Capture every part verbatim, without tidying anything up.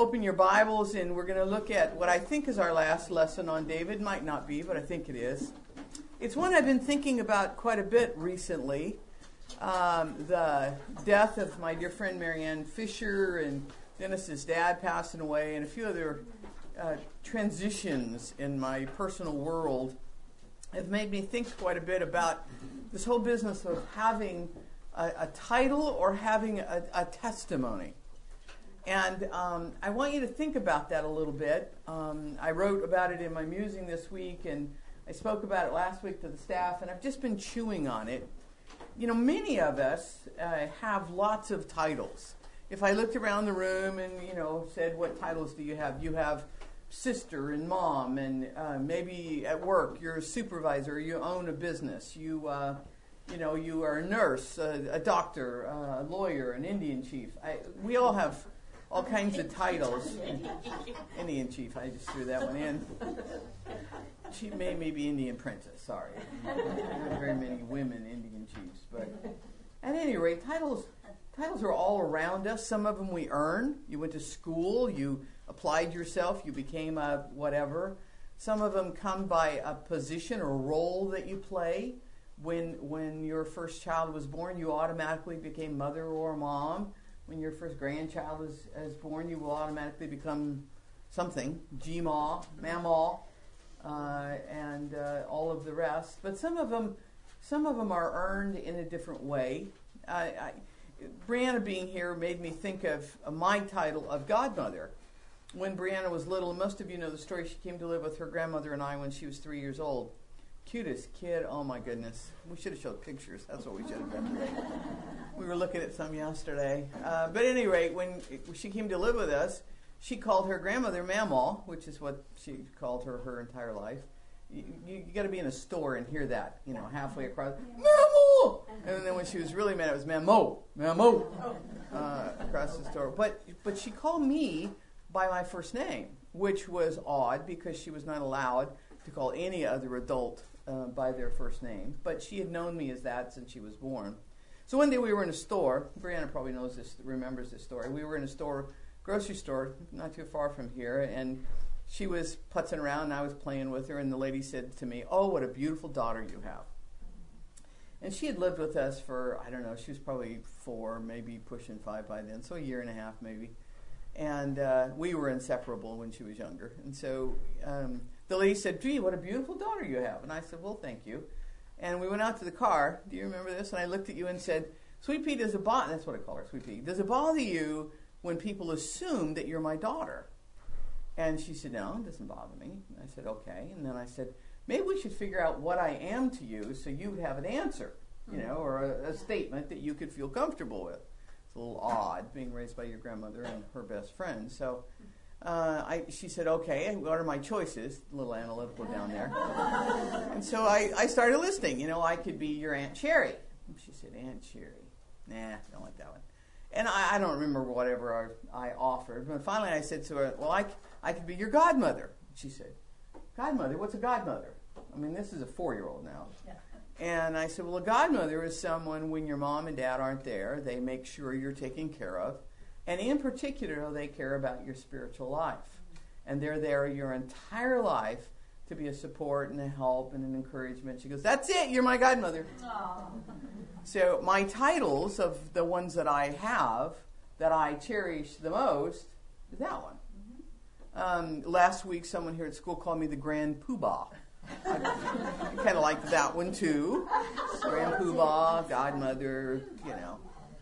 open your Bibles, and we're going to look at what I think is our last lesson on David. Might not be, but I think it is. It's one I've been thinking about quite a bit recently. Um, the death of my dear friend Marianne Fisher, and Dennis's dad passing away, and a few other uh, transitions in my personal world have made me think quite a bit about this whole business of having a, a title or having a, a testimony. And um, I want you to think about that a little bit. Um, I wrote about it in my musing this week, and I spoke about it last week to the staff, and I've just been chewing on it. You know, many of us uh, have lots of titles. If I looked around the room and, you know, said, what titles do you have? You have sister and mom, and uh, maybe at work you're a supervisor, you own a business, you, uh, you know, you are a nurse, a, a doctor, a lawyer, an Indian chief. I, we all have all kinds of titles. Indian chief, I just threw that one in. She made me be Indian princess, sorry. There aren't very many women Indian chiefs. But at any rate, titles titles are all around us. Some of them we earn. You went to school, you applied yourself, you became a whatever. Some of them come by a position or role that you play. When, when your first child was born, you automatically became mother or mom. When your first grandchild is, is born, you will automatically become something, G-maw, Mamaw, uh, and uh, all of the rest. But some of them, some of them are earned in a different way. I, I, Brianna being here made me think of uh, my title of godmother. When Brianna was little, and most of you know the story, she came to live with her grandmother and I when she was three years old. Cutest kid, oh my goodness. We should have showed pictures. That's what we should have done. We were looking at some yesterday. Uh, but at any rate, when she came to live with us, she called her grandmother Mamaw, which is what she called her her entire life. You, you, you got to be in a store and hear that, you know, halfway across. Mamaw! And then when she was really mad, it was Mamo, Mamo, uh, across the store. But, but she called me by my first name, which was odd because she was not allowed to call any other adult Uh, by their first name, but she had known me as that since she was born. So one day we were in a store. Brianna probably knows this, remembers this story. We were in a store, grocery store, not too far from here, and she was putzing around, and I was playing with her, and the lady said to me, "Oh, what a beautiful daughter you have." And she had lived with us for, I don't know, she was probably four, maybe pushing five by then, so a year and a half maybe. And uh, we were inseparable when she was younger. And so um, the lady said, "Gee, what a beautiful daughter you have." And I said, "Well, thank you." And we went out to the car. Do you remember this? And I looked at you and said, "Sweet Pea, does it bother," that's what I call her, Sweet Pea, "does it bother you when people assume that you're my daughter?" And she said, "No, it doesn't bother me." And I said, "Okay." And then I said, "Maybe we should figure out what I am to you so you would have an answer, you know, or a, a statement that you could feel comfortable with." It's a little odd being raised by your grandmother and her best friend. So uh, I, she said, "Okay, what are my choices?" A little analytical down there. And so I, I started listening. You know, I could be your Aunt Cherry. She said, "Aunt Cherry. Nah, don't like that one." And I, I don't remember whatever I, I offered. But finally I said to her, "Well, I, I could be your godmother." She said, "Godmother? What's a godmother?" I mean, this is a four-year-old now. Yeah. And I said, "Well, a godmother is someone when your mom and dad aren't there, they make sure you're taken care of. And in particular, they care about your spiritual life. And they're there your entire life to be a support and a help and an encouragement." She goes, "That's it, you're my godmother." Aww. So my titles of the ones that I have, that I cherish the most, is that one. Mm-hmm. Um, last week, someone here at school called me the Grand Poobah. I kind of liked that one too. Grand Poobah, godmother, you know.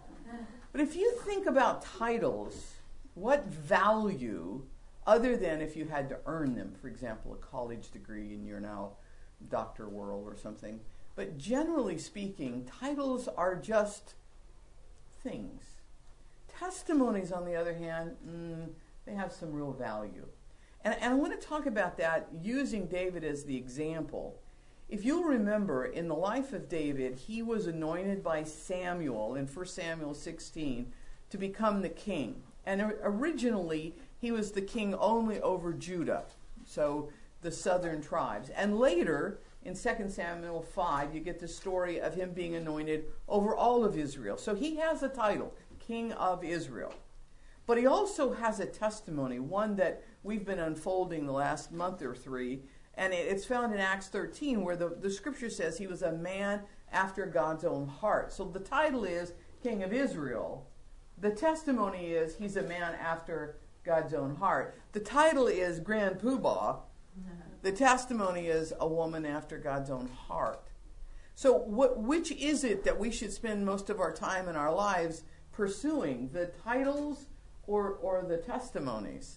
But if you think about titles, what value, other than if you had to earn them, for example, a college degree and you're now Doctor World or something, but generally speaking, titles are just things. Testimonies, on the other hand, mm, they have some real value. And, and I want to talk about that using David as the example. If you'll remember, in the life of David, he was anointed by Samuel in First Samuel sixteen to become the king. And originally, he was the king only over Judah, so the southern tribes. And later, in Second Samuel five, you get the story of him being anointed over all of Israel. So he has a title, King of Israel. But he also has a testimony, one that we've been unfolding the last month or three, and it's found in Acts thirteen, where the, the scripture says he was a man after God's own heart. So the title is King of Israel. The testimony is he's a man after God's own heart. The title is Grand Poobah. The testimony is a woman after God's own heart. So what, which is it that we should spend most of our time in our lives pursuing, the titles or or the testimonies?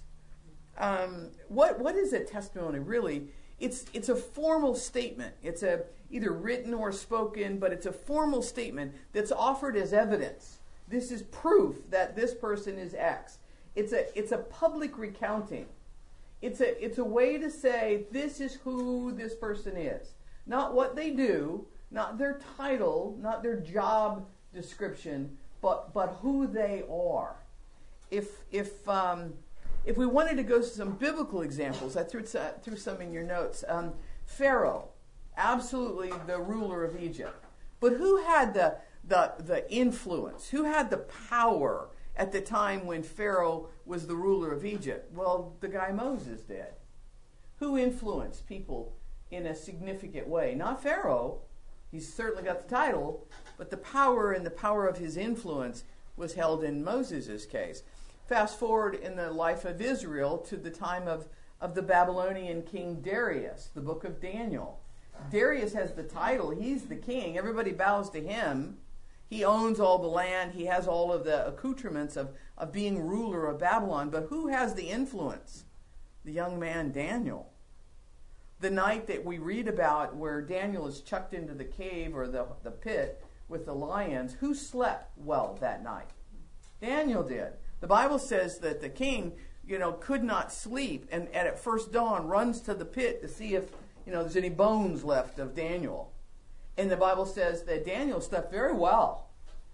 Um, what what is a testimony really? It's it's a formal statement. It's a either written or spoken, but it's a formal statement that's offered as evidence. This is proof that this person is X. It's a it's a public recounting. It's a it's a way to say this is who this person is. Not what they do, not their title, not their job description, but but who they are. If if um, if we wanted to go to some biblical examples, I threw, threw some in your notes. Um, Pharaoh, absolutely the ruler of Egypt. But who had the, the, the influence? Who had the power at the time when Pharaoh was the ruler of Egypt? Well, the guy Moses did. Who influenced people in a significant way? Not Pharaoh. He's certainly got the title, but the power and the power of his influence was held in Moses' case. Fast forward in the life of Israel to the time of, of the Babylonian king Darius, the book of Daniel. Darius has the title. He's the king. Everybody bows to him. He owns all the land. He has all of the accoutrements of, of being ruler of Babylon. But who has the influence? The young man Daniel. The night that we read about where Daniel is chucked into the cave or the, the pit with the lions, who slept well that night? Daniel did. The Bible says that the king, you know, could not sleep, and, and at first dawn runs to the pit to see if, you know, there's any bones left of Daniel. And the Bible says that Daniel slept very well.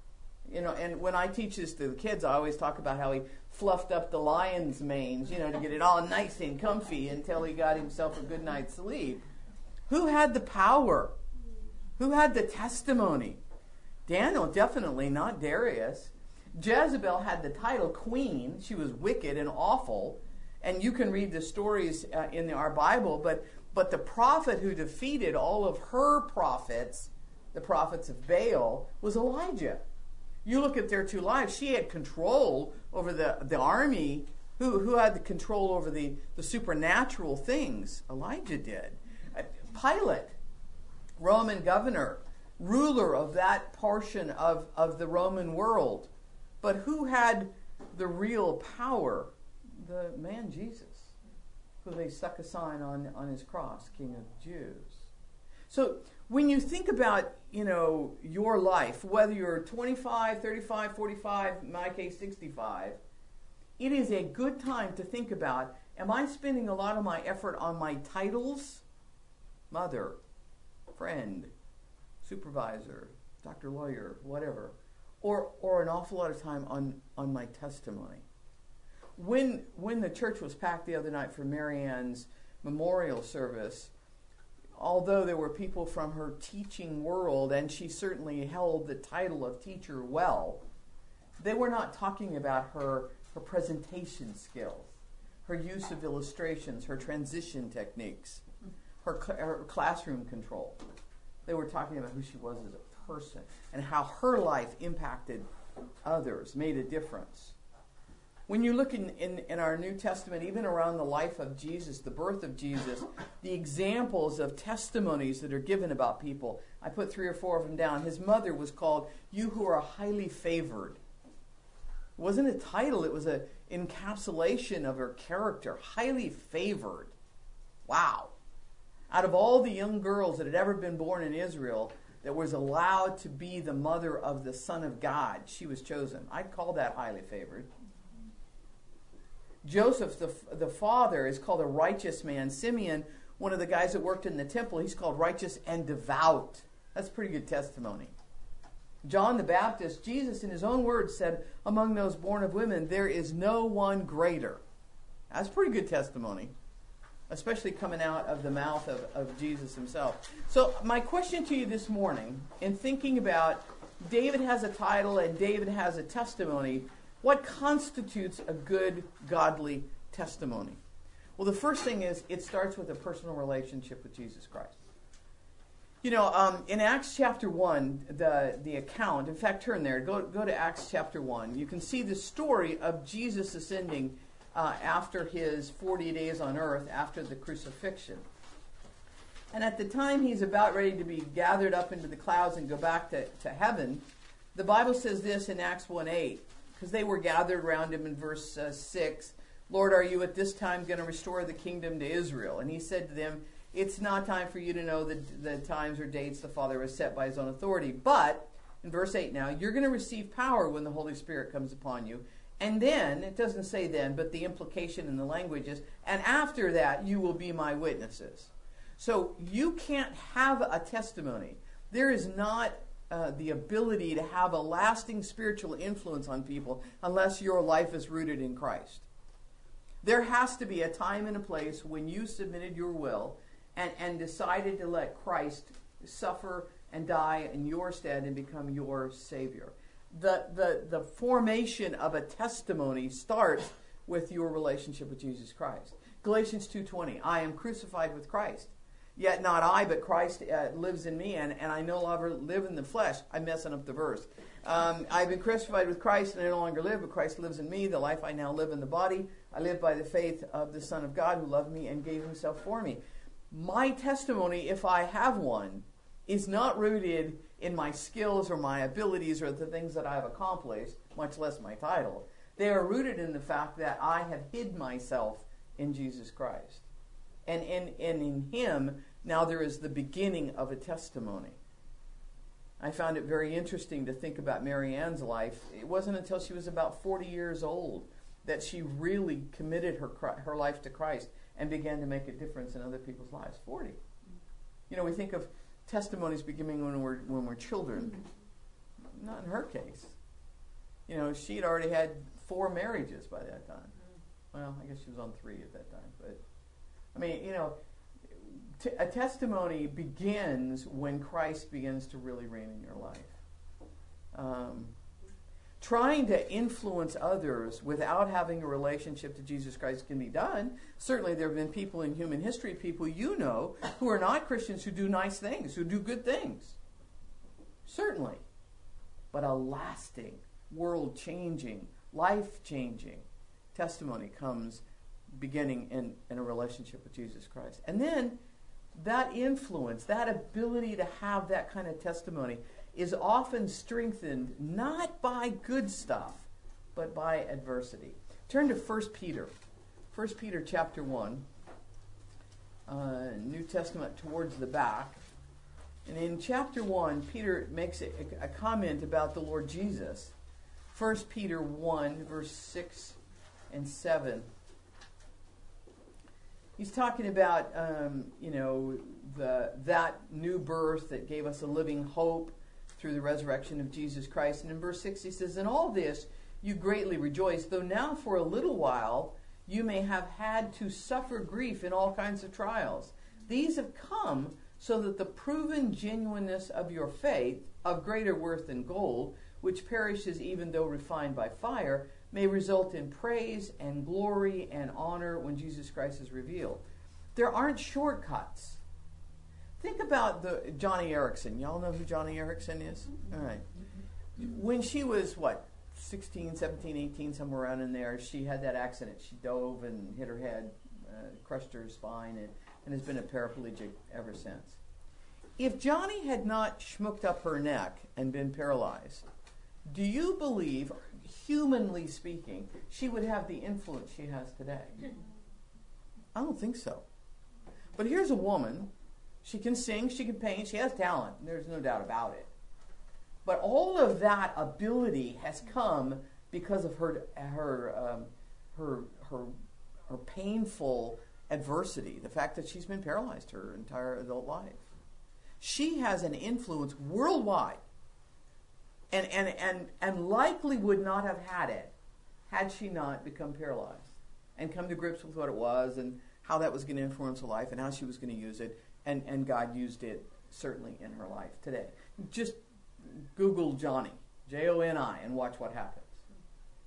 You know, and when I teach this to the kids, I always talk about how he fluffed up the lion's manes, you know, to get it all nice and comfy until he got himself a good night's sleep. Who had the power? Who had the testimony? Daniel, definitely, not Darius. Jezebel had the title queen. She was wicked and awful. And you can read the stories uh, in the, our Bible, but, but the prophet who defeated all of her prophets, the prophets of Baal, was Elijah. You look at their two lives. She had control over the, the army. Who, who had the control over the, the supernatural things? Elijah did. Uh, Pilate, Roman governor, ruler of that portion of, of the Roman world. But who had the real power? The man Jesus, who they stuck a sign on, on his cross, King of the Jews. So when you think about, you know, your life, whether you're twenty-five, thirty-five, forty-five, in my case sixty-five, it is a good time to think about, am I spending a lot of my effort on my titles? Mother, friend, supervisor, doctor, lawyer, whatever. Or, or an awful lot of time on, on my testimony. When, when the church was packed the other night for Mary Ann's memorial service, although there were people from her teaching world, and she certainly held the title of teacher well, they were not talking about her, her presentation skills, her use of illustrations, her transition techniques, her, cl- her classroom control. They were talking about who she was as a person and how her life impacted others, made a difference. When you look in, in, in our New Testament, even around the life of Jesus, the birth of Jesus, the examples of testimonies that are given about people, I put three or four of them down. His mother was called, "You who are highly favored." It wasn't a title, it was an encapsulation of her character, highly favored. Wow. Out of all the young girls that had ever been born in Israel, that was allowed to be the mother of the Son of God, she was chosen. I'd call that highly favored. Joseph, the, the father, is called a righteous man. Simeon, one of the guys that worked in the temple, he's called righteous and devout. That's pretty good testimony. John the Baptist, Jesus in his own words said, among those born of women, there is no one greater. That's pretty good testimony, especially coming out of the mouth of, of Jesus himself. So my question to you this morning, in thinking about David has a title and David has a testimony, What constitutes a good, godly testimony? Well, the first thing is it starts with a personal relationship with Jesus Christ. You know, um, in Acts chapter one, the, the account, in fact, turn there, go, go to Acts chapter one. You can see the story of Jesus ascending uh, after his forty days on earth, after the crucifixion. And at the time he's about ready to be gathered up into the clouds and go back to, to heaven, the Bible says this in Acts one eight, because they were gathered around him in verse uh, six, Lord, are you at this time going to restore the kingdom to Israel? And he said to them, it's not time for you to know the, the times or dates the Father has set by his own authority. But, in verse eight now, you're going to receive power when the Holy Spirit comes upon you. And then, it doesn't say then, but the implication in the language is, and after that, you will be my witnesses. So, you can't have a testimony. There is not uh, the ability to have a lasting spiritual influence on people unless your life is rooted in Christ. There has to be a time and a place when you submitted your will And, and decided to let Christ suffer and die in your stead and become your Savior. The, the, the formation of a testimony starts with your relationship with Jesus Christ. Galatians two twenty, I am crucified with Christ. Yet not I, but Christ uh, lives in me, and, and I no longer live in the flesh. I'm messing up the verse. Um, I've been crucified with Christ, and I no longer live, but Christ lives in me. The life I now live in the body, I live by the faith of the Son of God who loved me and gave himself for me. My testimony, if I have one, is not rooted in my skills or my abilities or the things that I've accomplished, much less my title. They are rooted in the fact that I have hid myself in Jesus Christ. And in, and in him, now there is the beginning of a testimony. I found it very interesting to think about Mary Ann's life. It wasn't until she was about forty years old that she really committed her her life to Christ and began to make a difference in other people's lives. forty. You know, we think of testimonies beginning when we're when we're children. Not in her case. You know, she had already had four marriages by that time. Well, I guess she was on three at that time. But, I mean, you know, t- a testimony begins when Christ begins to really reign in your life. Um, trying to influence others without having a relationship to Jesus Christ can be done. Certainly there have been people in human history, people you know, who are not Christians who do nice things, who do good things. Certainly. But a lasting, world-changing, life-changing testimony comes beginning in, in a relationship with Jesus Christ. And then that influence, that ability to have that kind of testimony is often strengthened not by good stuff, but by adversity. Turn to First Peter. First Peter chapter one, uh, New Testament towards the back. And in chapter one, Peter makes a, a comment about the Lord Jesus. First Peter one, verse six and seven. He's talking about, um, you know, the that new birth that gave us a living hope through the resurrection of Jesus Christ. And in verse six he says, in all this you greatly rejoice, though now for a little while you may have had to suffer grief in all kinds of trials. These have come so that the proven genuineness of your faith, of greater worth than gold, which perishes even though refined by fire, may result in praise and glory and honor when Jesus Christ is revealed. There aren't shortcuts. Think about the Johnny Erickson. Y'all know who Johnny Erickson is? All right. When she was, what, sixteen, seventeen, eighteen, somewhere around in there, she had that accident. She dove and hit her head, uh, crushed her spine, and, and has been a paraplegic ever since. If Johnny had not schmooked up her neck and been paralyzed, do you believe, humanly speaking, she would have the influence she has today? I don't think so. But here's a woman. She can sing, she can paint, she has talent. There's no doubt about it. But all of that ability has come because of her her um, her her her painful adversity, the fact that she's been paralyzed her entire adult life. She has an influence worldwide, and and and and likely would not have had it had she not become paralyzed and come to grips with what it was and how that was going to influence her life and how she was going to use it. And, and God used it certainly in her life today. Just Google Johnny, J O N I, and watch what happens.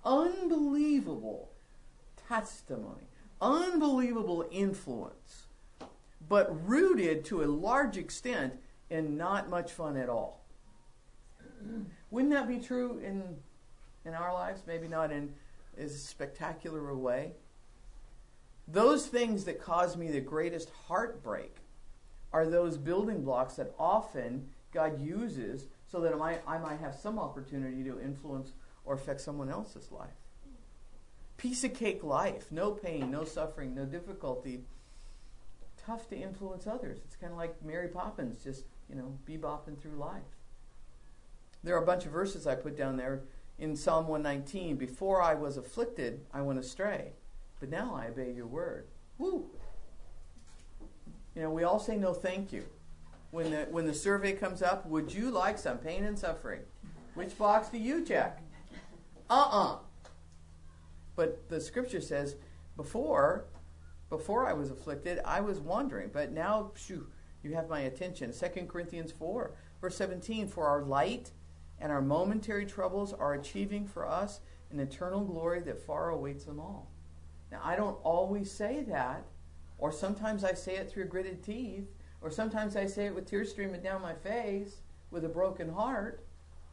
unbelievable testimony, unbelievable influence, but rooted to a large extent in not much fun at all. Wouldn't that be true in in our lives? Maybe not in as spectacular a way. Those things that cause me the greatest heartbreak are those building blocks that often God uses so that I might, I might have some opportunity to influence or affect someone else's life. Piece of cake life, no pain, no suffering, no difficulty. Tough to influence others. It's kind of like Mary Poppins, just, you know, bebopping through life. There are a bunch of verses I put down there in Psalm one nineteen. Before I was afflicted, I went astray, but now I obey your word. Woo! You know, we all say no thank you. When the when the survey comes up, would you like some pain and suffering? Which box do you check? Uh-uh. But the scripture says, before, before I was afflicted, I was wandering. But now, shoo, you have my attention. Second Corinthians four, verse seventeen, for our light and our momentary troubles are achieving for us an eternal glory that far awaits them all. Now, I don't always say that, or sometimes I say it through gritted teeth, or sometimes I say it with tears streaming down my face, with a broken heart.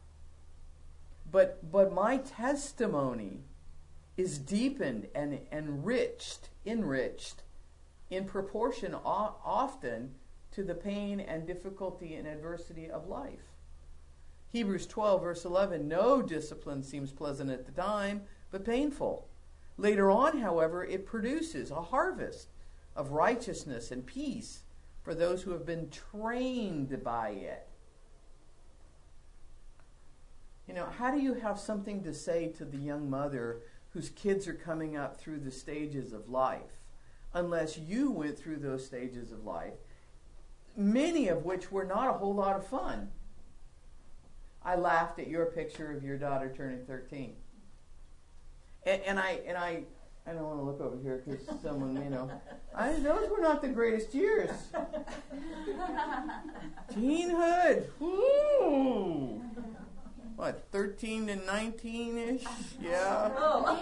But but my testimony is deepened and enriched, enriched in proportion o- often to the pain and difficulty and adversity of life. Hebrews twelve, verse eleven, no discipline seems pleasant at the time, but painful. Later on, however, it produces a harvest of righteousness and peace for those who have been trained by it. You know, how do you have something to say to the young mother whose kids are coming up through the stages of life unless you went through those stages of life, many of which were not a whole lot of fun? I laughed at your picture of your daughter turning thirteen. And, and I and I I don't want to look over here because someone, you know, I, those were not the greatest years. Teenhood. Woo! What, thirteen and nineteen-ish? Yeah.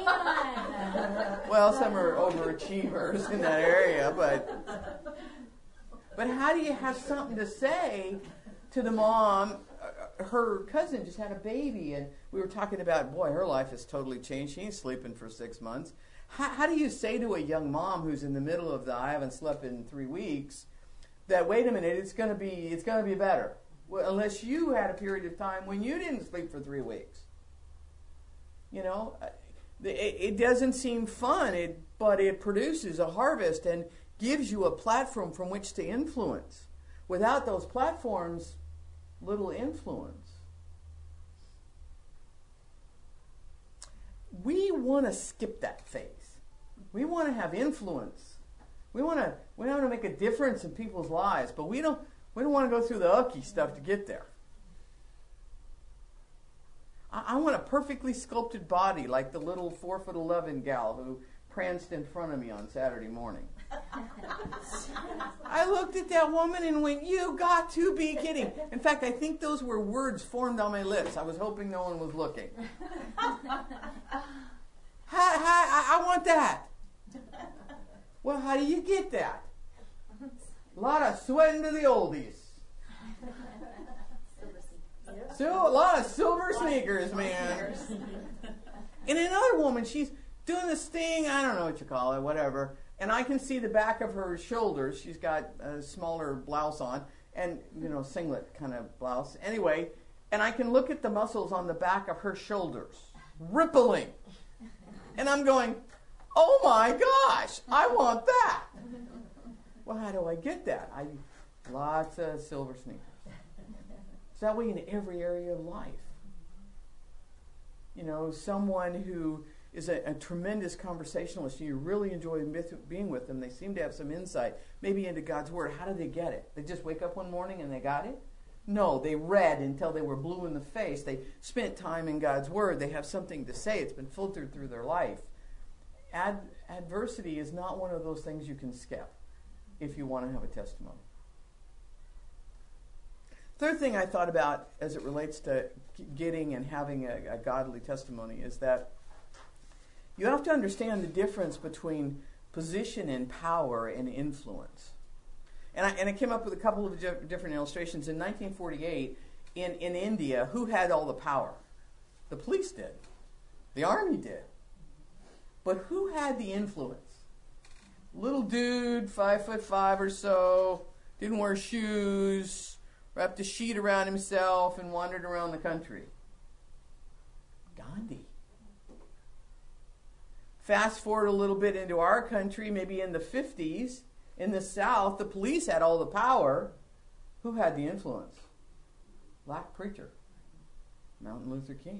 Well, some are overachievers in that area, but but how do you have something to say to the mom? Her cousin just had a baby, and we were talking about, boy, her life has totally changed. She ain't sleeping for six months. How, how do you say to a young mom who's in the middle of the I haven't slept in three weeks that, wait a minute, it's going to be it's going to be better? Well, unless you had a period of time when you didn't sleep for three weeks. You know, it, it doesn't seem fun, it, but it produces a harvest and gives you a platform from which to influence. Without those platforms, little influence. We want to skip that phase. We want to have influence. We want to we want to make a difference in people's lives, but we don't we don't want to go through the ucky stuff to get there. I, I want a perfectly sculpted body like the little four foot eleven gal who pranced in front of me on Saturday morning. I looked at that woman and went, you got to be kidding. In fact, I think those were words formed on my lips. I was hoping no one was looking. Hi, hi, I, I want that. Well, how do you get that? A lot of sweating to the oldies. So, a lot of silver sneakers, man. And another woman, she's doing this thing, I don't know what you call it, whatever. And I can see the back of her shoulders. She's got a smaller blouse on, and, you know, singlet kind of blouse. Anyway, and I can look at the muscles on the back of her shoulders, rippling. And I'm going, oh my gosh, I want that. Well, how do I get that? I lots of silver sneakers. It's that way in every area of life. You know, someone who is a, a tremendous conversationalist, and you really enjoy being with them. They seem to have some insight, maybe into God's Word. How do they get it? They just wake up one morning and they got it? No, they read until they were blue in the face. They spent time in God's Word. They have something to say. It's been filtered through their life. Ad, adversity is not one of those things you can skip if you want to have a testimony. Third thing I thought about as it relates to getting and having a, a godly testimony is that You have to understand the difference between position and power and influence. And I, and I came up with a couple of different illustrations. In nineteen forty-eight, in, in India, who had all the power? The police did. The army did. But who had the influence? Little dude, five foot five or so, didn't wear shoes, wrapped a sheet around himself and wandered around the country. Gandhi. Fast forward a little bit into our country, maybe in the fifties, in the South, the police had all the power. Who had the influence? Black preacher, Martin Luther King.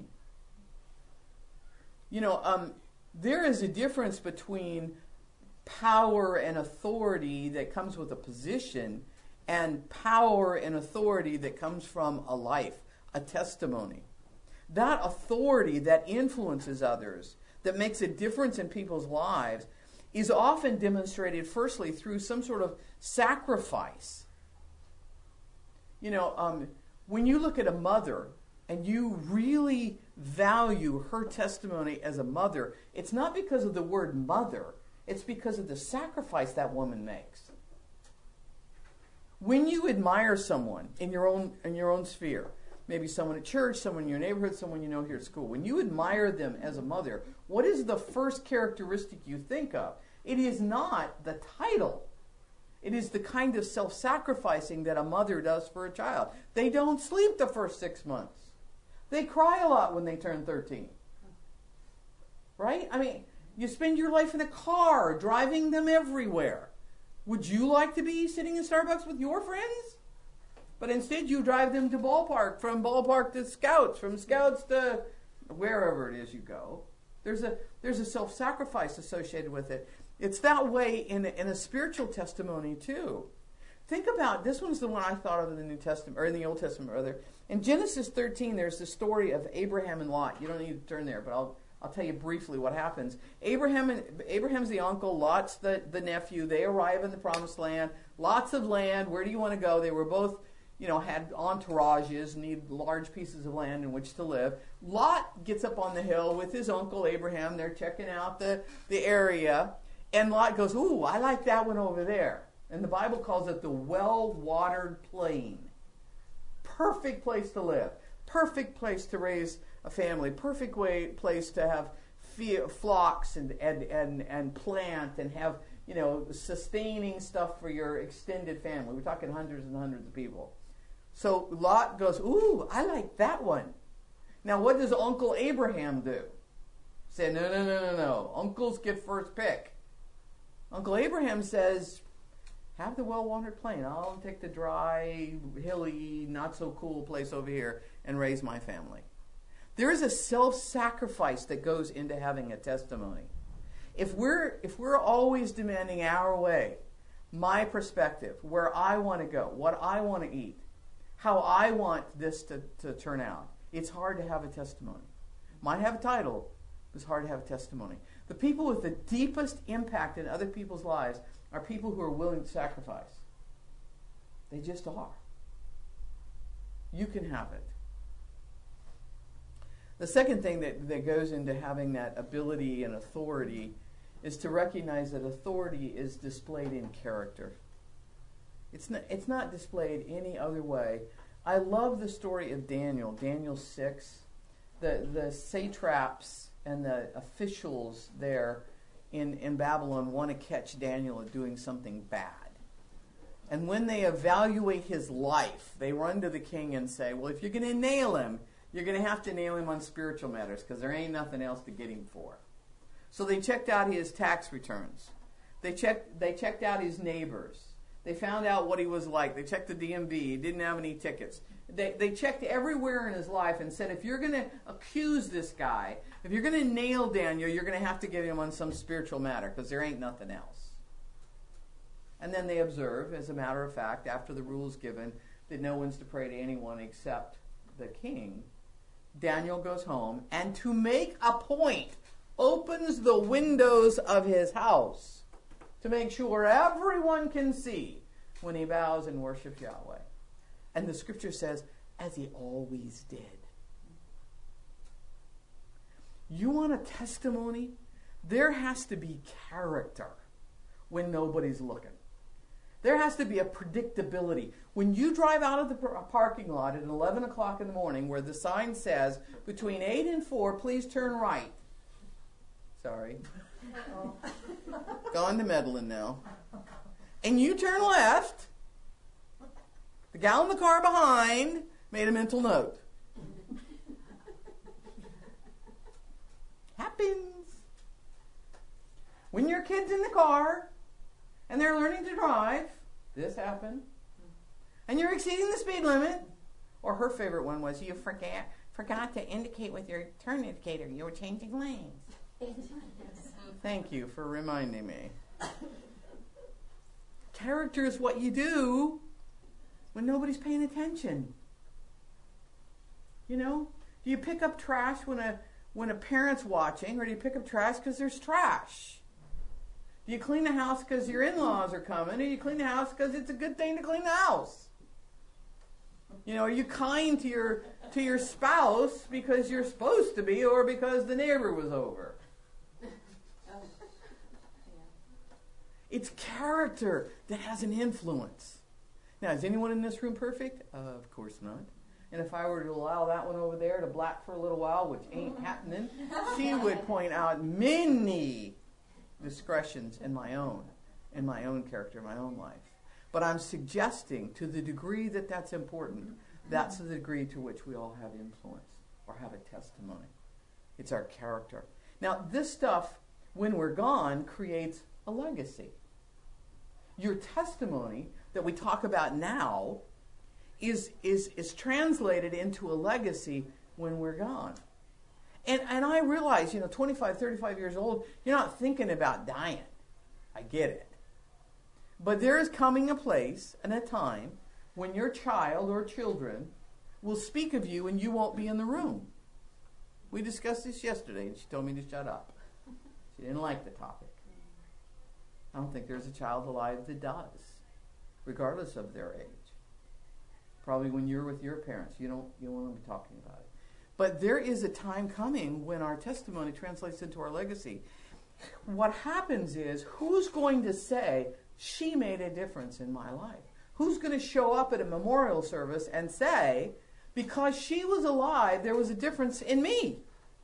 You know, um, there is a difference between power and authority that comes with a position and power and authority that comes from a life, a testimony. That authority that influences others, that makes a difference in people's lives, is often demonstrated firstly through some sort of sacrifice. You know, um, when you look at a mother and you really value her testimony as a mother, it's not because of the word mother, it's because of the sacrifice that woman makes. When you admire someone in your own in your own sphere, maybe someone at church, someone in your neighborhood, someone you know here at school, when you admire them as a mother, what is the first characteristic you think of? It is not the title. It is the kind of self-sacrificing that a mother does for a child. They don't sleep the first six months. They cry a lot when they turn thirteen. Right? I mean, you spend your life in a car, driving them everywhere. Would you like to be sitting in Starbucks with your friends? But instead you drive them to ballpark, from ballpark to Scouts, from Scouts to wherever it is you go. There's a there's a self-sacrifice associated with it. It's that way in a, in a spiritual testimony too. Think about, this one's the one I thought of in the New Testament, or in the Old Testament rather. In Genesis thirteen, there's the story of Abraham and Lot. You don't need to turn there, but I'll I'll tell you briefly what happens. Abraham and Abraham's the uncle, Lot's the, the nephew. They arrive in the promised land. Lots of land. Where do you want to go? They were both, you know, had entourages, need large pieces of land in which to live. Lot gets up on the hill with his uncle Abraham. They're checking out the, the area. And Lot goes, ooh, I like that one over there. And the Bible calls it the well-watered plain. Perfect place to live. Perfect place to raise a family. Perfect way place to have fe- flocks and, and, and, and plant and have, you know, sustaining stuff for your extended family. We're talking hundreds and hundreds of people. So Lot goes, ooh, I like that one. Now, what does Uncle Abraham do? Say, no, no, no, no, no. Uncles get first pick. Uncle Abraham says, have the well-watered plain. I'll take the dry, hilly, not-so-cool place over here and raise my family. There is a self-sacrifice that goes into having a testimony. If we're, if we're always demanding our way, my perspective, where I want to go, what I want to eat, how I want this to, to turn out, it's hard to have a testimony. Might have a title, but it's hard to have a testimony. The people with the deepest impact in other people's lives are people who are willing to sacrifice. They just are. You can have it. The second thing that, that goes into having that ability and authority is to recognize that authority is displayed in character. It's not, it's not displayed any other way. I love the story of Daniel, Daniel six. The, the satraps and the officials there in, in Babylon want to catch Daniel at doing something bad. And when they evaluate his life, they run to the king and say, well, if you're going to nail him, you're going to have to nail him on spiritual matters because there ain't nothing else to get him for. So they checked out his tax returns. They checked, they checked out his neighbors. They found out what he was like. They checked the D M V. He didn't have any tickets. They, they checked everywhere in his life and said, if you're going to accuse this guy, if you're going to nail Daniel, you're going to have to get him on some spiritual matter because there ain't nothing else. And then they observe, as a matter of fact, after the rule is given, that no one's to pray to anyone except the king, Daniel goes home and, to make a point, opens the windows of his house to make sure everyone can see when he bows and worships Yahweh. And the scripture says, as he always did. You want a testimony there has to be character when nobody's looking. There has to be a predictability. When you drive out of the parking lot at eleven o'clock in the morning where the sign says, between eight and four, please turn right. Sorry. Oh. Gone to meddling now. And you turn left, the gal in the car behind made a mental note. Happens. When your kid's in the car and they're learning to drive, this happened. And you're exceeding the speed limit. Or her favorite one was, you forget, forgot to indicate with your turn indicator. You were changing lanes. Thank you for reminding me. Character is what you do when nobody's paying attention. You know? Do you pick up trash when a when a parent's watching, or do you pick up trash because there's trash? Do you clean the house because your in-laws are coming, or do you clean the house because it's a good thing to clean the house? You know, are you kind to your to your spouse because you're supposed to be, or because the neighbor was over? It's character that has an influence. Now, is anyone in this room perfect? Uh, of course not. And if I were to allow that one over there to black for a little while, which ain't happening, she would point out many discretions in my own, in my own character, my own life. But I'm suggesting, to the degree that that's important, that's the degree to which we all have influence or have a testimony. It's our character. Now, this stuff, when we're gone, creates a legacy. Your testimony that we talk about now is, is, is translated into a legacy when we're gone. And, and I realize, you know, twenty-five, thirty-five years old, you're not thinking about dying. I get it. But there is coming a place and a time when your child or children will speak of you and you won't be in the room. We discussed this yesterday and she told me to shut up. She didn't like the topic. I don't think there's a child alive that does, regardless of their age. Probably when you're with your parents, you don't you don't want to be talking about it. But there is a time coming when our testimony translates into our legacy. What happens is, who's going to say, she made a difference in my life? Who's going to show up at a memorial service and say, because she was alive, there was a difference in me?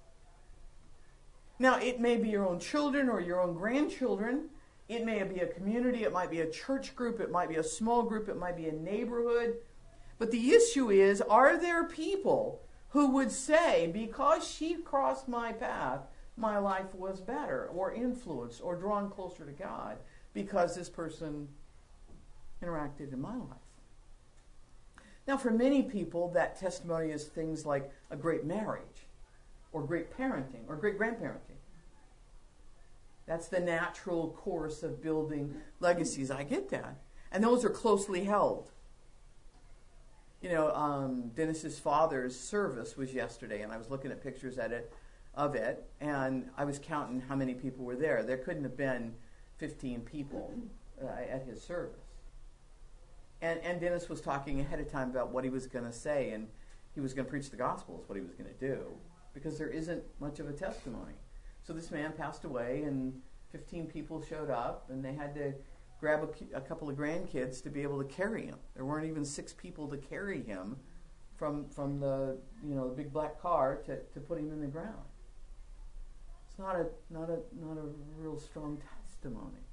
Now, it may be your own children or your own grandchildren. It may be a community. It might be a church group. It might be a small group. It might be a neighborhood. But the issue is, are there people who would say, because she crossed my path, my life was better or influenced or drawn closer to God because this person interacted in my life? Now, for many people, that testimony is things like a great marriage or great parenting or great grandparenting. That's the natural course of building legacies. I get that. And those are closely held. You know, um, Dennis's father's service was yesterday, and I was looking at pictures at it, of it, and I was counting how many people were there. There couldn't have been fifteen people uh, at his service. And, and Dennis was talking ahead of time about what he was going to say, and he was going to preach the gospel is what he was going to do, because there isn't much of a testimony. So this man passed away, and fifteen people showed up, and they had to grab a, a couple of grandkids to be able to carry him. There weren't even six people to carry him from from the you know the big black car to, to put him in the ground. It's not a not a not a real strong testimony,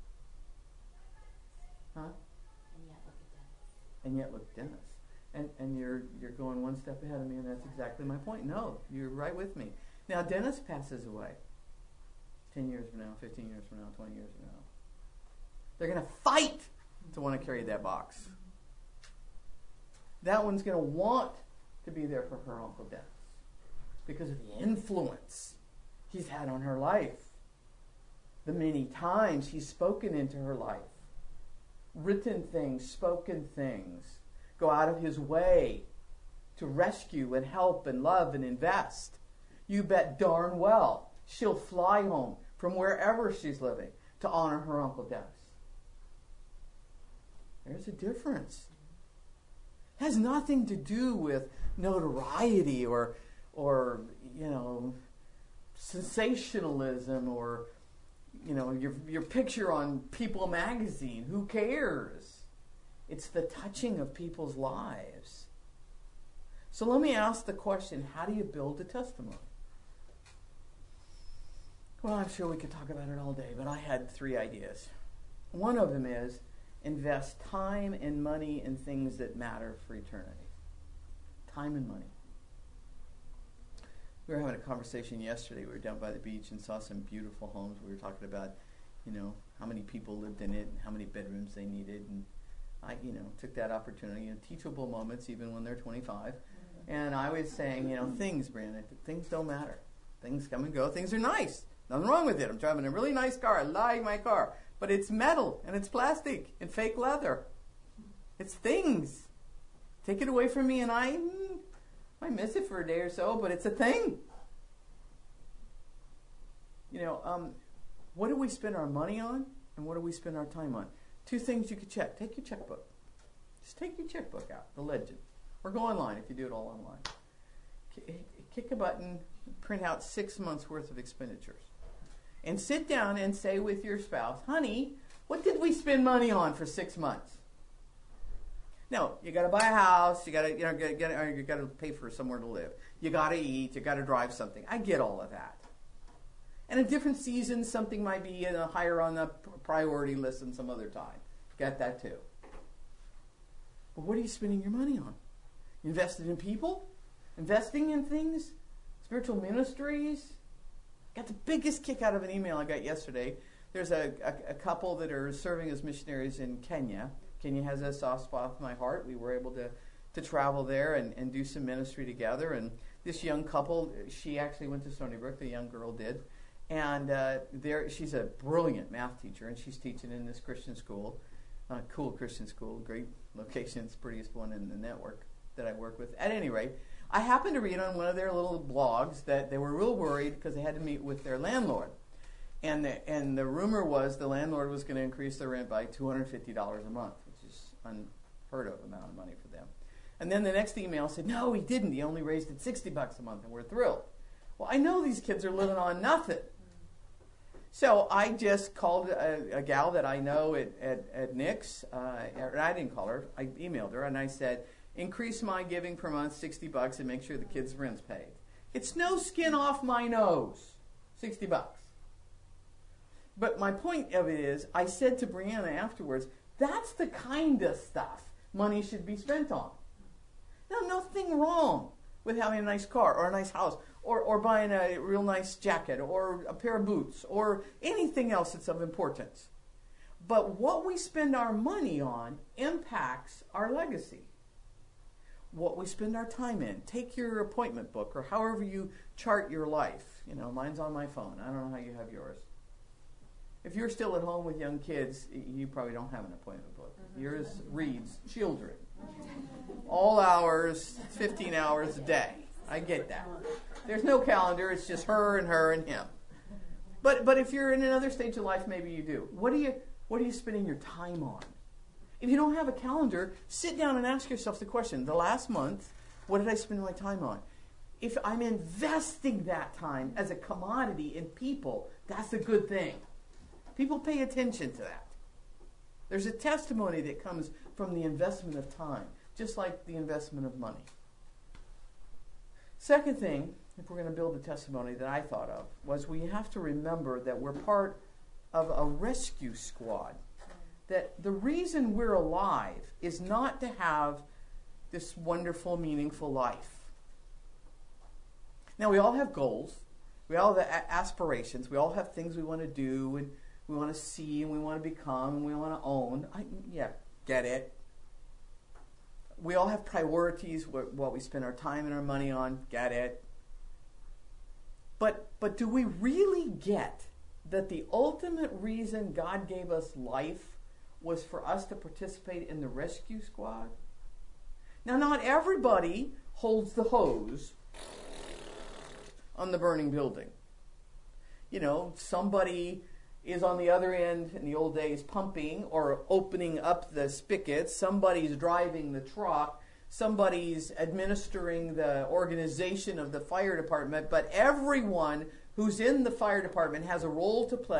huh? And yet look at Dennis. And yet look at Dennis. And and you're you're going one step ahead of me, and that's exactly my point. No, you're right with me. Now Dennis passes away. Ten years from now, fifteen years from now, twenty years from now. They're going to fight to want to carry that box. That one's going to want to be there for her Uncle Dennis because of the influence he's had on her life. The many times he's spoken into her life. Written things, spoken things. Go out of his way to rescue and help and love and invest. You bet darn well she'll fly home from wherever she's living to honor her Uncle Dennis. There's a difference. It has nothing to do with notoriety or, or you know, sensationalism or you know, your your picture on People magazine. Who cares? It's the touching of people's lives. So let me ask the question, how do you build a testimony? Well, I'm sure we could talk about it all day, but I had three ideas. One of them is invest time and money in things that matter for eternity. Time and money. We were having a conversation yesterday. We were down by the beach and saw some beautiful homes. We were talking about, you know, how many people lived in it and how many bedrooms they needed. And I, you know, took that opportunity in teachable moments, even when they're twenty-five. And I was saying, you know, things, Brandon, things don't matter. Things come and go. Things are nice. Nothing wrong with it. I'm driving a really nice car. I like my car. But it's metal and it's plastic and fake leather. It's things. Take it away from me and I, mm, I miss it for a day or so, but it's a thing. You know, um, what do we spend our money on and what do we spend our time on? Two things you could check. Take your checkbook. Just take your checkbook out, the legend. Or go online if you do it all online. K- kick a button, print out six months worth of expenditures. And sit down and say with your spouse, honey, what did we spend money on for six months? No, you got to buy a house, you got to you know get, get, or you got to pay for somewhere to live. You got to eat, you got to drive something. I get all of that. And in different seasons, something might be in a higher on the priority list than some other time. Got that too. But what are you spending your money on? You invested in people? Investing in things? Spiritual ministries? Got the biggest kick out of an email I got yesterday. There's a, a, a couple that are serving as missionaries in Kenya. Kenya has a soft spot in my heart. We were able to, to travel there and, and do some ministry together. And this young couple, she actually went to Stony Brook, the young girl did. And uh, there, she's a brilliant math teacher, and she's teaching in this Christian school, uh, cool Christian school, great location. It's the prettiest one in the network that I work with. At any rate, I happened to read on one of their little blogs that they were real worried because they had to meet with their landlord. And the, and the rumor was the landlord was going to increase their rent by two hundred fifty dollars a month, which is unheard of amount of money for them. And then the next email said, no, he didn't. He only raised it sixty bucks a month, and we're thrilled. Well, I know these kids are living on nothing. So I just called a, a gal that I know at, at, at Nick's. Uh, I didn't call her. I emailed her, and I said, increase my giving per month sixty bucks and make sure the kids' rent's paid. It's no skin off my nose, sixty bucks. But my point of it is, I said to Brianna afterwards, that's the kind of stuff money should be spent on. Now, nothing wrong with having a nice car or a nice house or, or buying a real nice jacket or a pair of boots or anything else that's of importance. But what we spend our money on impacts our legacy. What we spend our time in. Take your appointment book or however you chart your life. You know, mine's on my phone. I don't know how you have yours. If you're still at home with young kids, you probably don't have an appointment book. Mm-hmm. Yours reads children. All hours, fifteen hours a day. I get that. There's no calendar. It's just her and her and him. But but if you're in another stage of life, maybe you do. What are you what are you spending your time on? If you don't have a calendar, sit down and ask yourself the question, the last month, what did I spend my time on? If I'm investing that time as a commodity in people, that's a good thing. People pay attention to that. There's a testimony that comes from the investment of time, just like the investment of money. Second thing, if we're going to build a testimony that I thought of, was we have to remember that we're part of a rescue squad. That the reason we're alive is not to have this wonderful, meaningful life. Now, we all have goals. We all have a- aspirations. We all have things we want to do, and we want to see, and we want to become, and we want to own. I, yeah, get it. We all have priorities, what, what we spend our time and our money on. Get it. But, but do we really get that the ultimate reason God gave us life was for us to participate in the rescue squad? Now, not everybody holds the hose on the burning building. You know, somebody is on the other end in the old days pumping or opening up the spigots. Somebody's driving the truck. Somebody's administering the organization of the fire department. But everyone who's in the fire department has a role to play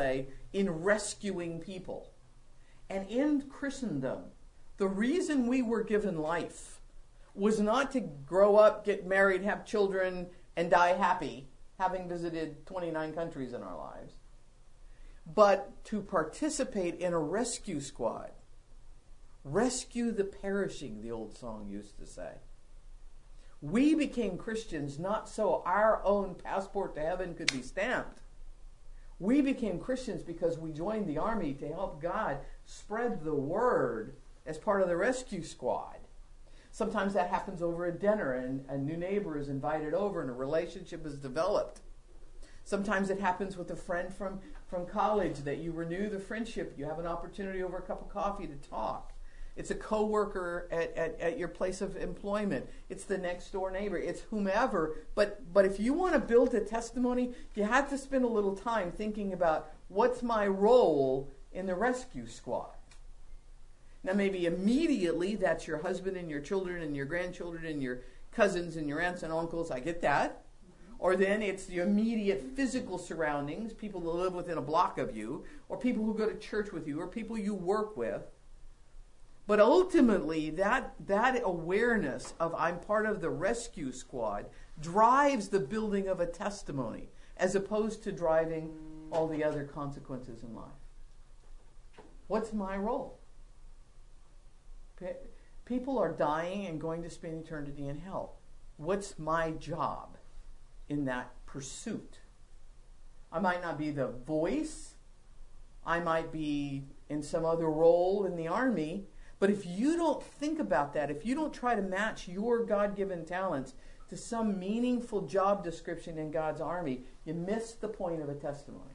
in rescuing people. And in Christendom, the reason we were given life was not to grow up, get married, have children, and die happy, having visited twenty-nine countries in our lives, but to participate in a rescue squad. Rescue the perishing, the old song used to say. We became Christians not so our own passport to heaven could be stamped. We became Christians because we joined the army to help God spread the word as part of the rescue squad. Sometimes that happens over a dinner and a new neighbor is invited over and a relationship is developed. Sometimes it happens with a friend from, from college that you renew the friendship. You have an opportunity over a cup of coffee to talk. It's a coworker at, at, at your place of employment. It's the next door neighbor. It's whomever. But but if you want to build a testimony, you have to spend a little time thinking about what's my role in the rescue squad. Now maybe immediately that's your husband and your children and your grandchildren and your cousins and your aunts and uncles. I get that. Or then it's the immediate physical surroundings, people that live within a block of you, or people who go to church with you, or people you work with. But ultimately, that, that awareness of I'm part of the rescue squad drives the building of a testimony, as opposed to driving all the other consequences in life. What's my role? People are dying and going to spend eternity in hell. What's my job in that pursuit? I might not be the voice. I might be in some other role in the army. But if you don't think about that, if you don't try to match your God-given talents to some meaningful job description in God's army, you miss the point of a testimony.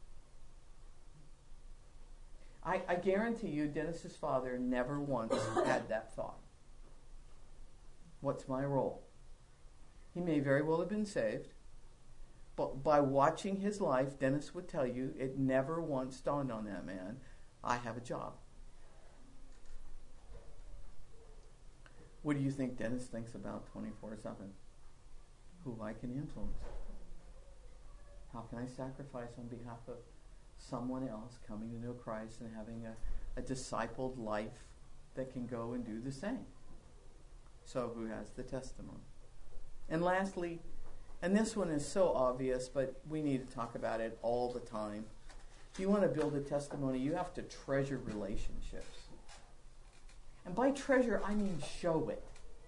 I, I guarantee you, Dennis's father never once had that thought. What's my role? He may very well have been saved, but by watching his life, Dennis would tell you, it never once dawned on that man, I have a job. What do you think Dennis thinks about twenty-four seven? Who I can influence? How can I sacrifice on behalf of someone else coming to know Christ and having a, a discipled life that can go and do the same? So who has the testimony? And lastly, and this one is so obvious, but we need to talk about it all the time. If you want to build a testimony, you have to treasure relationships. And by treasure, I mean show it.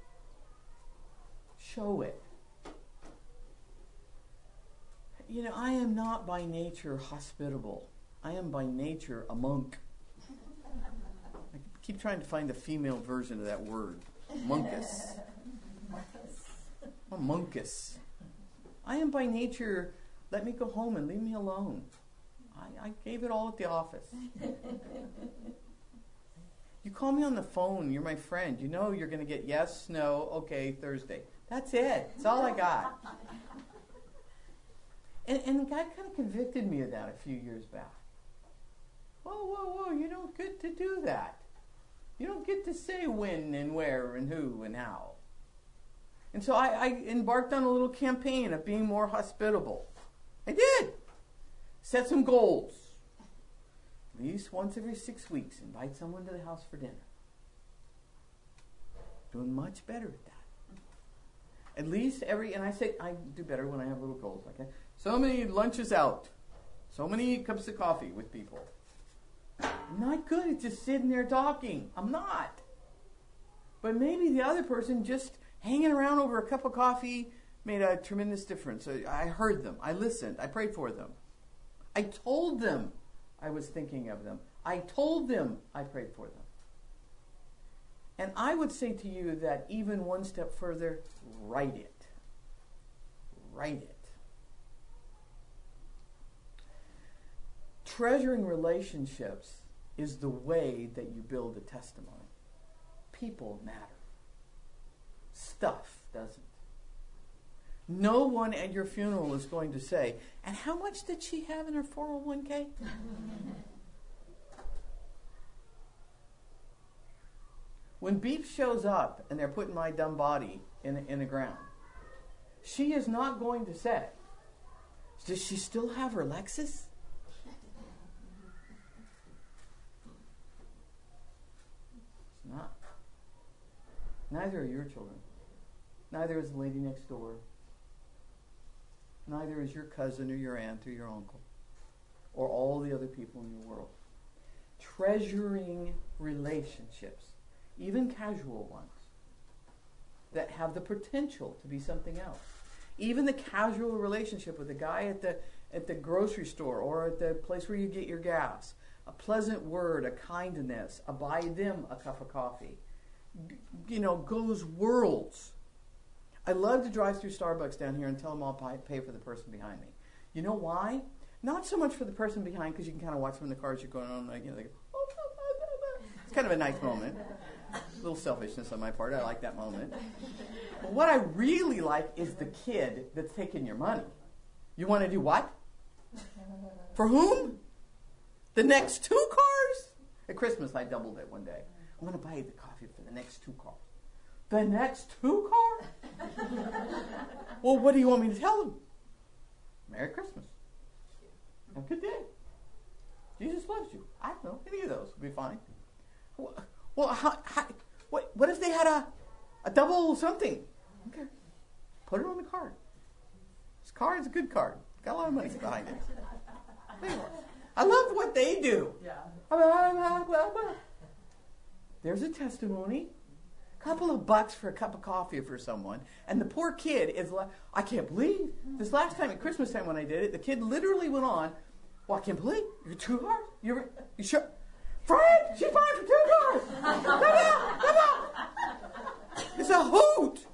Show it. You know, I am not by nature hospitable. I am by nature a monk. I keep trying to find a female version of that word. Monkus. A monkus. I am by nature, let me go home and leave me alone. I, I gave it all at the office. You call me on the phone, you're my friend. You know you're going to get yes, no, okay, Thursday. That's it. That's all I got. And, and God kind of convicted me of that a few years back. Whoa, whoa, whoa, you don't get to do that. You don't get to say when and where and who and how. And so I, I embarked on a little campaign of being more hospitable. I did. Set some goals. At least once every six weeks, invite someone to the house for dinner. Doing much better at that. At least every, and I say, I do better when I have little goals. Like, so many lunches out. So many cups of coffee with people. I'm not good at just sitting there talking. I'm not. But maybe the other person just hanging around over a cup of coffee made a tremendous difference. I heard them. I listened. I prayed for them. I told them I was thinking of them. I told them I prayed for them. And I would say to you that even one step further, write it. Write it. Treasuring relationships is the way that you build a testimony. People matter. Stuff doesn't. No one at your funeral is going to say, and how much did she have in her four oh one k? When Beep shows up and they're putting my dumb body in, in the ground, she is not going to say, does she still have her Lexus? Neither are your children. Neither is the lady next door. Neither is your cousin or your aunt or your uncle or all the other people in your world. Treasuring relationships, even casual ones, that have the potential to be something else. Even the casual relationship with the guy at the at the grocery store or at the place where you get your gas. A pleasant word, a kindness, a buy them a cup of coffee. G- you know, goes worlds. I love to drive through Starbucks down here and tell them I'll pay for the person behind me. You know why? Not so much for the person behind, because you can kind of watch them in the cars you're going on, like, you know, they go, oh, blah, blah, blah, blah. It's kind of a nice moment. A little selfishness on my part. I like that moment. But what I really like is the kid that's taking your money. You want to do what? For whom? The next two cars? At Christmas, I doubled it one day. I'm going to buy you the coffee for the next two cars. The next two cars? Well, what do you want me to tell them? Merry Christmas. Have a good day. Jesus loves you. I don't know. Any of those would be fine. Well, how, how, what, what if they had a, a double something? Okay. Put it on the card. This card is a good card. Got a lot of money behind it. I love what they do. Yeah. There's a testimony. A couple of bucks for a cup of coffee for someone. And the poor kid is like, I can't believe. This last time at Christmas time when I did it, the kid literally went on, well, I can't believe. You're two cars? You're, you sure? Fred, she's buying for two cars. Come out, come out. It's a hoot.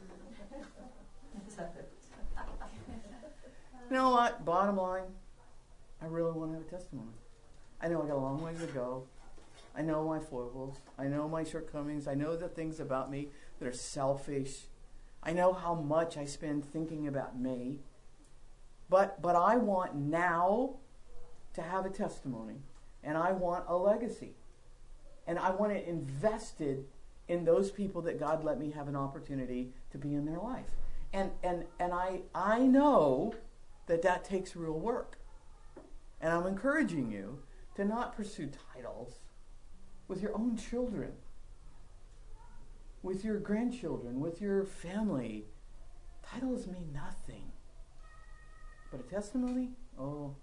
You know what? Bottom line, I really want to have a testimony. I know I got a long ways to go. I know my foibles. I know my shortcomings. I know the things about me that are selfish. I know how much I spend thinking about me. But but I want now to have a testimony. And I want a legacy. And I want it invested in those people that God let me have an opportunity to be in their life. And and and I I know that that takes real work. And I'm encouraging you to not pursue titles with your own children, with your grandchildren, with your family. Titles mean nothing. But a testimony? Oh,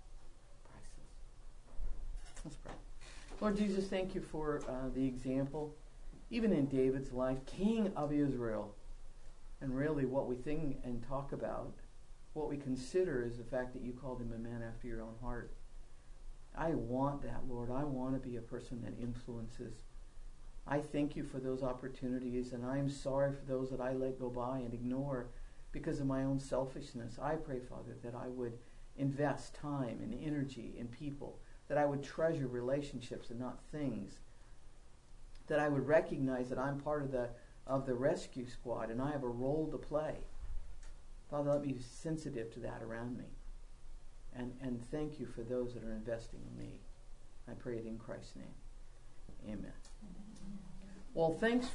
priceless. Let's pray. Lord Jesus, thank you for uh, the example, even in David's life, King of Israel. And really what we think and talk about, what we consider is the fact that you called him a man after your own heart. I want that, Lord. I want to be a person that influences. I thank you for those opportunities, and I am sorry for those that I let go by and ignore because of my own selfishness. I pray, Father, that I would invest time and energy in people, that I would treasure relationships and not things, that I would recognize that I'm part of the of the rescue squad and I have a role to play. Father, let me be sensitive to that around me. And, and thank you for those that are investing in me. I pray it in Christ's name. Amen. Well, thanks.